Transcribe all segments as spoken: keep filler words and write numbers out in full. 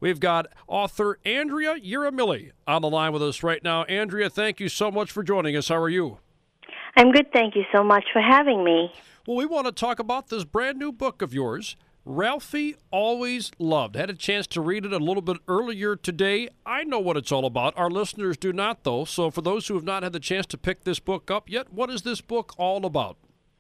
We've got author Andrea Uramili on the line with us right now. Andrea, thank you so much for joining us. How are you? I'm good. Thank you so much for having me. Well, we want to talk about this brand new book of yours, Ralphie Always Loved. Had a chance to read it a little bit earlier today. I know what it's all about. Our listeners do not, though. So for those who have not had the chance to pick this book up yet, what is this book all about?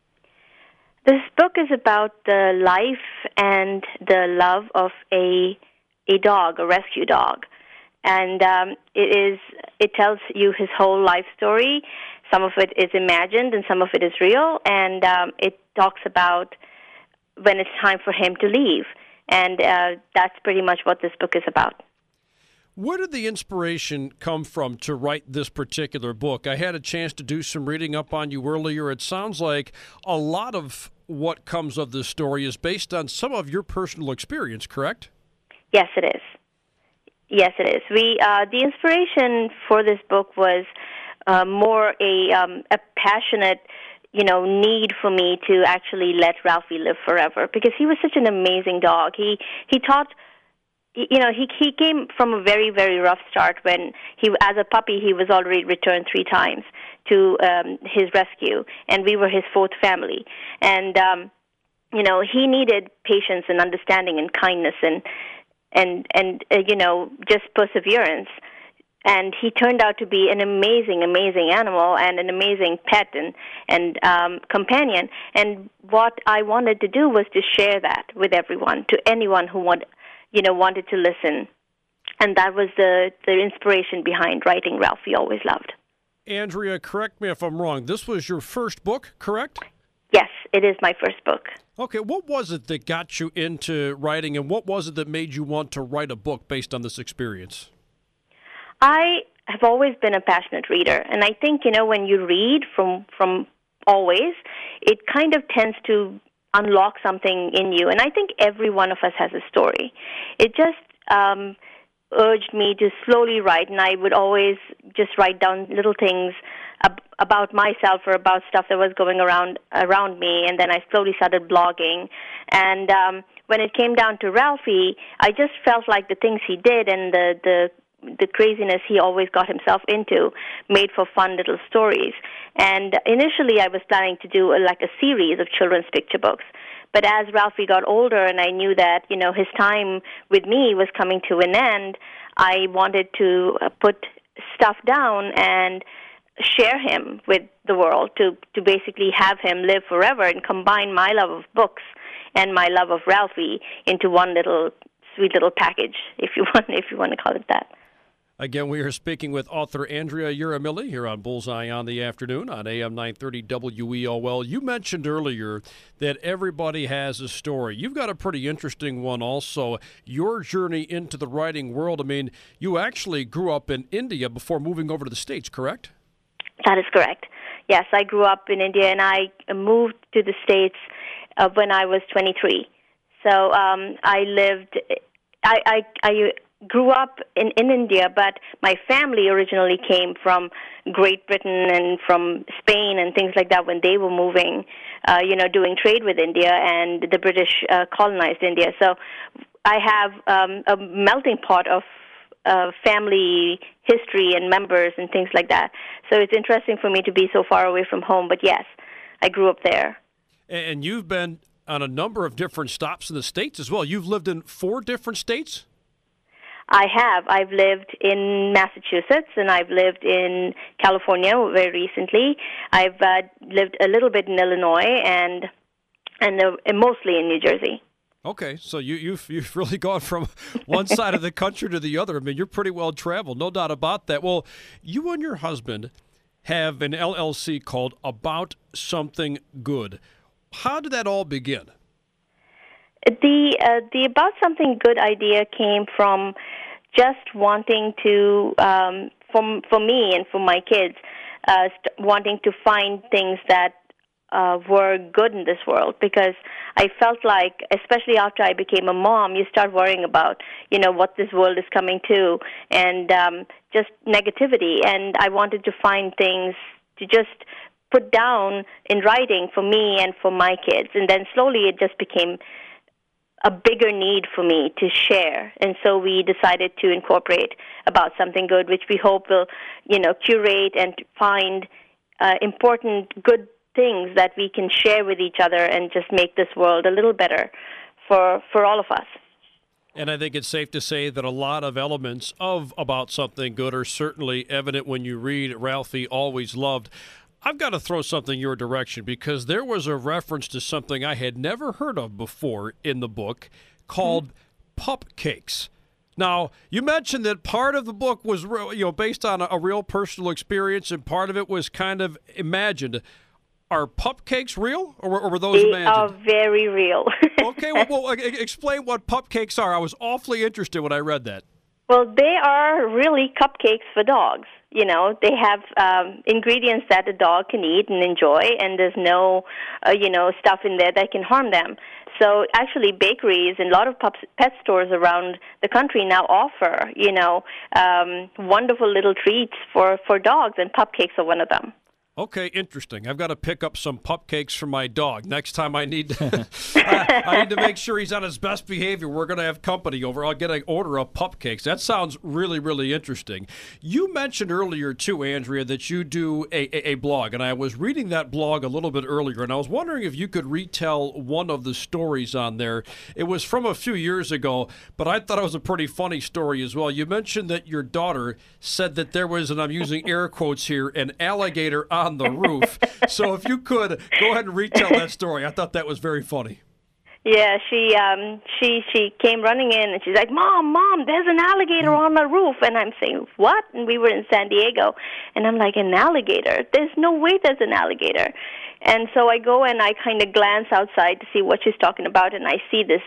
This book is about the life and the love of a a dog, a rescue dog. And um, it is it tells you his whole life story. Some of it is imagined and some of it is real. And um, it talks about when it's time for him to leave. And uh, that's pretty much what this book is about. Where did the inspiration come from to write this particular book? I had a chance to do some reading up on you earlier. It sounds like a lot of what comes of this story is based on some of your personal experience, correct? Yes, it is. Yes, it is. We uh, the inspiration for this book was uh, more a um, a passionate, you know, need for me to actually let Ralphie live forever because he was such an amazing dog. He he taught, you know, he he came from a very very rough start when he as a puppy he was already returned three times to um, his rescue, and we were his fourth family, and um, you know he needed patience and understanding and kindness and and and uh, you know just perseverance. And he turned out to be an amazing, amazing animal and an amazing pet and and um, companion. And what I wanted to do was to share that with everyone, to anyone who want, you know, wanted to listen. And that was the, the inspiration behind writing Ralphie Always Loved. Andrea, correct me if I'm wrong. This was your first book, correct? Yes, it is my first book. Okay, what was it that got you into writing, and what was it that made you want to write a book based on this experience? I have always been a passionate reader, and I think, you know, when you read from from always, it kind of tends to unlock something in you, and I think every one of us has a story. It just um, urged me to slowly write, and I would always just write down little things ab- about myself or about stuff that was going around around me, and then I slowly started blogging, and um, when it came down to Ralphie, I just felt like the things he did and the the the craziness he always got himself into made for fun little stories. And initially I was planning to do a, like a series of children's picture books. But as Ralphie got older and I knew that, you know, his time with me was coming to an end, I wanted to uh, put stuff down and share him with the world, to, to basically have him live forever and combine my love of books and my love of Ralphie into one little sweet little package, if you want, if you want to call it that. Again, we are speaking with author Andrea Uramili here on Bullseye on the Afternoon on A M nine thirty W E O L. You mentioned earlier that everybody has a story. You've got a pretty interesting one also, your journey into the writing world. I mean, you actually grew up in India before moving over to the States, correct? That is correct. Yes, I grew up in India, and I moved to the States uh, when I was twenty-three. So um, I lived, I, I, I grew up in, in India, but my family originally came from Great Britain and from Spain and things like that when they were moving, uh, you know, doing trade with India, and the British uh, colonized India. So I have um, a melting pot of uh, family history and members and things like that. So it's interesting for me to be so far away from home, but yes, I grew up there. And you've been on a number of different stops in the States as well. You've lived in four different states? I have. I've lived in Massachusetts, and I've lived in California very recently. I've uh, lived a little bit in Illinois, and and, uh, and mostly in New Jersey. Okay, so you, you've you've really gone from one side of the country to the other. I mean, you're pretty well traveled, no doubt about that. Well, you and your husband have an L L C called About Something Good. How did that all begin? The uh, the About Something Good idea came from just wanting to, um, for, for me and for my kids, uh, st- wanting to find things that uh, were good in this world, because I felt like, especially after I became a mom, you start worrying about, you know, what this world is coming to, and um, just negativity. And I wanted to find things to just put down in writing for me and for my kids. And then slowly it just became a bigger need for me to share. And so we decided to incorporate About Something Good, which we hope will, you know, curate and find uh, important, good things that we can share with each other and just make this world a little better for for all of us. And I think it's safe to say that a lot of elements of About Something Good are certainly evident when you read Ralphie Always Loved. I've got to throw something your direction because there was a reference to something I had never heard of before in the book called mm-hmm. pup cakes. Now, you mentioned that part of the book was you know based on a, a real personal experience and part of it was kind of imagined. Are pup cakes real, or, or were those they imagined? They are very real. Okay, well, well, explain what pup cakes are. I was awfully interested when I read that. Well, they are really cupcakes for dogs. You know, they have um, ingredients that a dog can eat and enjoy, and there's no, uh, you know, stuff in there that can harm them. So actually, bakeries and a lot of pup, pet stores around the country now offer, you know, um, wonderful little treats for, for dogs, and pup cakes are one of them. Okay, interesting. I've got to pick up some pup cakes for my dog. Next time I need to, I, I need to make sure he's on his best behavior. We're going to have company over. I'll get an order of pup cakes. That sounds really, really interesting. You mentioned earlier, too, Andrea, that you do a, a, a blog, and I was reading that blog a little bit earlier, and I was wondering if you could retell one of the stories on there. It was from a few years ago, but I thought it was a pretty funny story as well. You mentioned that your daughter said that there was, and I'm using air quotes here, an alligator on on the roof. So if you could, go ahead and retell that story. I thought that was very funny. Yeah, she um she she came running in and she's like, "Mom, Mom, there's an alligator on the roof." And I'm saying, "What?" And we were in San Diego, and I'm like, "An alligator? There's no way there's an alligator." And so I go and I kind of glance outside to see what she's talking about, and I see this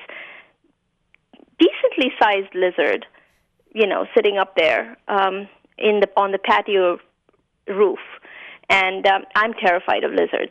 decently sized lizard, you know, sitting up there um in the on the patio roof. And um, I'm terrified of lizards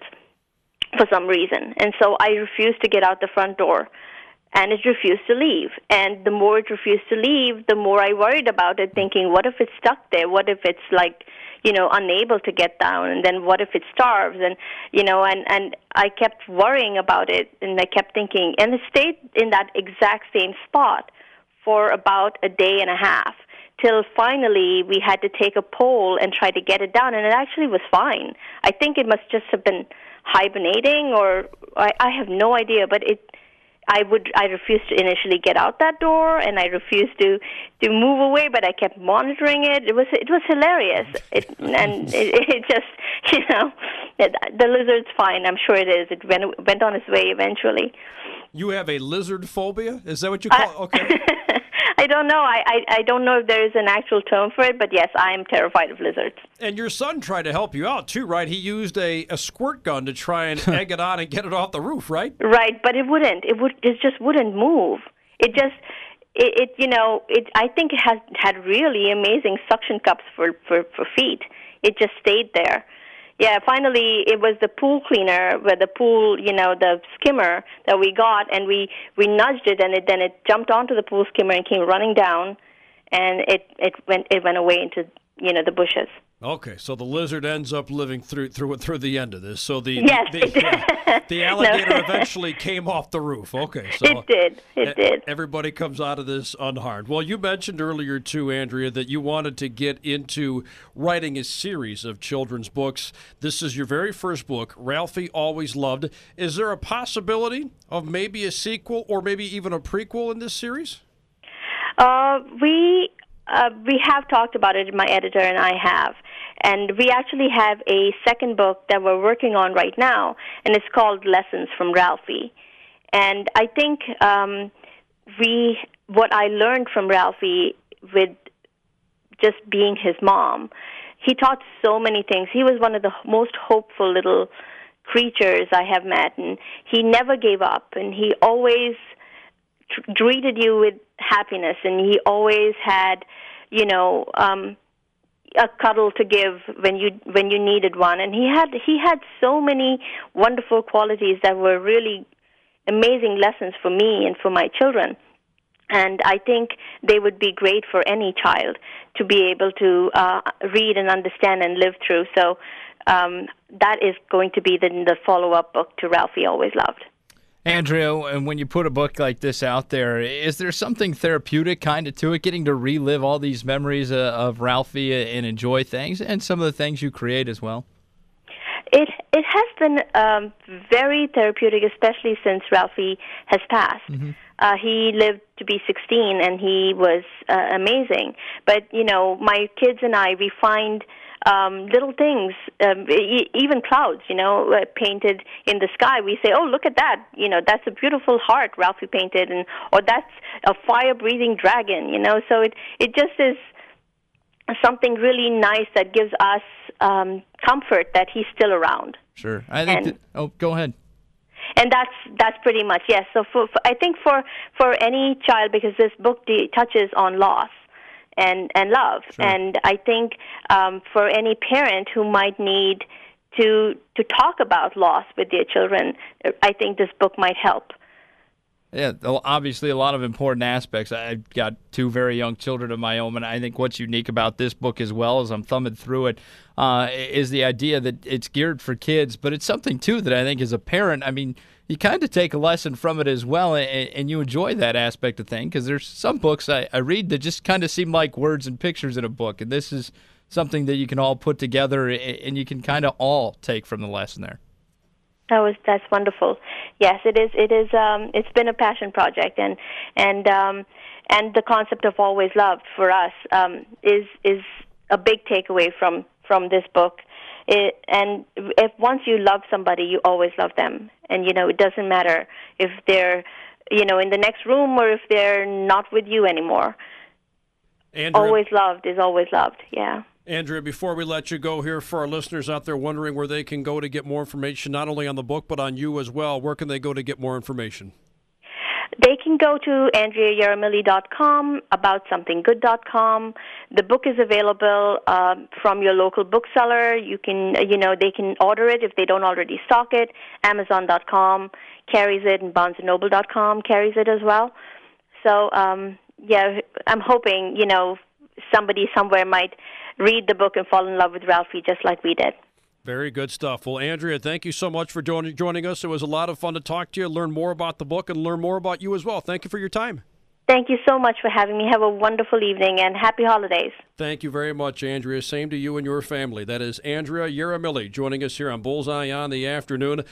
for some reason. And so I refused to get out the front door, and it refused to leave. And the more it refused to leave, the more I worried about it, thinking, what if it's stuck there? What if it's, like, you know, unable to get down? And then what if it starves? And, you know, and, and I kept worrying about it, and I kept thinking, and it stayed in that exact same spot for about a day and a half. Till finally we had to take a pole and try to get it down, and it actually was fine. I think it must just have been hibernating, or I, I have no idea. But it, I would, I refused to initially get out that door, and I refused to, to move away. But I kept monitoring it. It was, it was hilarious. It, and it, it just, you know, it, the lizard's fine. I'm sure it is. It went went on its way eventually. You have a lizard phobia? Is that what you call it? Okay. I don't know. I, I, I don't know if there is an actual term for it, but yes, I am terrified of lizards. And your son tried to help you out, too, right? He used a, a squirt gun to try and egg it on and get it off the roof, right? Right, but it wouldn't. It would. It just wouldn't move. It just, it, it you know, it. I think it has had really amazing suction cups for, for, for feet. It just stayed there. Yeah, finally it was the pool cleaner, where the pool, you know, the skimmer that we got, and we, we nudged it, and it then it jumped onto the pool skimmer and came running down, and it, it went it went away into, you know, the bushes. Okay, so the lizard ends up living through through through the end of this. So the yes, the, the, yeah, the alligator no. eventually came off the roof. Okay, so it did. It a, did. Everybody comes out of this unharmed. Well, you mentioned earlier too, Andrea, that you wanted to get into writing a series of children's books. This is your very first book, Ralphie Always Loved. Is there a possibility of maybe a sequel or maybe even a prequel in this series? Uh, we uh, we have talked about it. My editor and I have. And we actually have a second book that we're working on right now, and it's called Lessons from Ralphie. And I think um, we, what I learned from Ralphie with just being his mom, he taught so many things. He was one of the most hopeful little creatures I have met, and he never gave up, and he always tr- greeted you with happiness, and he always had, you know, um, a cuddle to give when you when you needed one. And he had he had so many wonderful qualities that were really amazing lessons for me and for my children. And I think they would be great for any child to be able to uh, read and understand and live through. So um, that is going to be the, the follow-up book to Ralphie Always Loved. Andrea, and when you put a book like this out there, is there something therapeutic kind of to it, getting to relive all these memories uh, of Ralphie and enjoy things and some of the things you create as well? It it has been um, very therapeutic, especially since Ralphie has passed. Mm-hmm. Uh, he lived to be sixteen, and he was uh, amazing. But, you know, my kids and I, we find um, little things, um, e- even clouds, you know, uh, painted in the sky. We say, oh, look at that. You know, that's a beautiful heart Ralphie painted, and or that's a fire-breathing dragon, you know. So it, it just is something really nice that gives us um, comfort that he's still around. Sure. I think. And, that, oh, go ahead. And that's that's pretty much yes. So for, for I think for for any child, because this book de- touches on loss and and love, sure. and I think um, for any parent who might need to to talk about loss with their children, I think this book might help. Yeah, obviously a lot of important aspects. I've got two very young children of my own, and I think what's unique about this book as well, as I'm thumbing through it, uh, is the idea that it's geared for kids, but it's something, too, that I think as a parent, I mean, you kind of take a lesson from it as well, and, and you enjoy that aspect of things, because there's some books I, I read that just kind of seem like words and pictures in a book, and this is something that you can all put together, and you can kind of all take from the lesson there. That was that's wonderful. Yes, it is. It is. Um, it's been a passion project, and and um, and the concept of always loved for us um, is is a big takeaway from from this book. It, and if once you love somebody, you always love them, and you know it doesn't matter if they're you know in the next room or if they're not with you anymore. Andrea, always loved is always loved. Yeah. Andrea, before we let you go here, for our listeners out there wondering where they can go to get more information, not only on the book but on you as well, where can they go to get more information? They can go to andrea yaramilli dot com, about something good dot com. The book is available um, from your local bookseller. You can, you know, they can order it if they don't already stock it. amazon dot com carries it, and barnes and noble dot com carries it as well. So, um, yeah, I'm hoping, you know, somebody somewhere might read the book and fall in love with Ralphie just like we did. Very good stuff. Well, Andrea, thank you so much for joining joining us. It was a lot of fun to talk to you, learn more about the book, and learn more about you as well. Thank you for your time. Thank you so much for having me. Have a wonderful evening, and happy holidays. Thank you very much, Andrea. Same to you and your family. That is Andrea Yaramilli joining us here on Bullseye on the Afternoon.